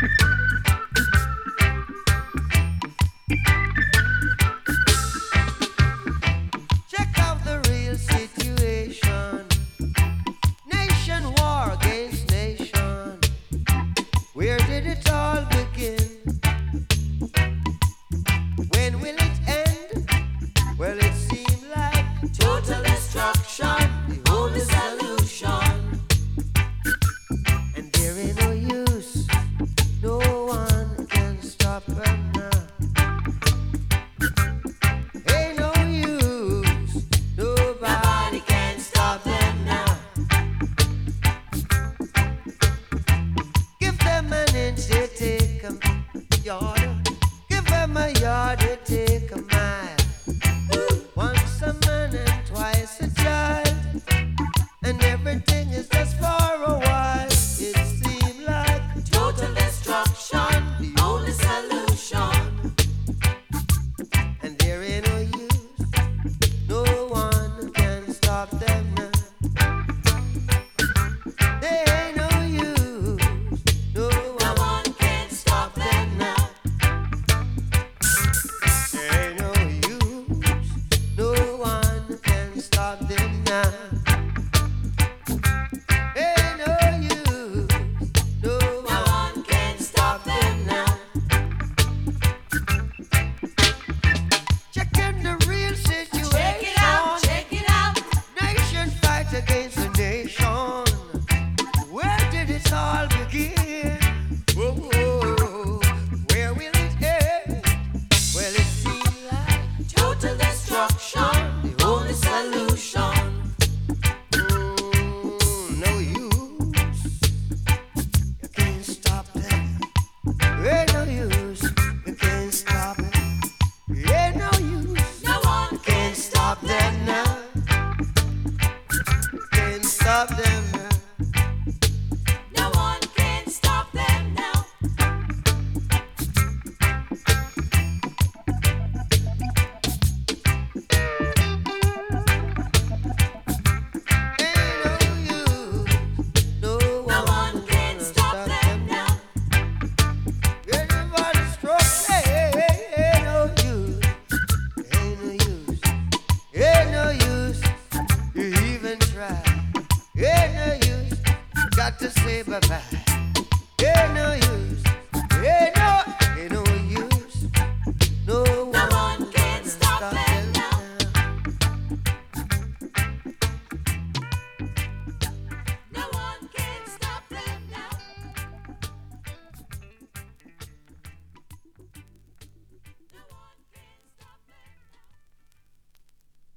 Check out the real situation. Nation war against nation. Where did it all begin? When will it end? Well, it seemed like total destruction, the only solution. And there ain't no use, no one can stop her now. Ain't no use, nobody can stop them now. Give them an inch, they take 'em yard. Give them a yard, they take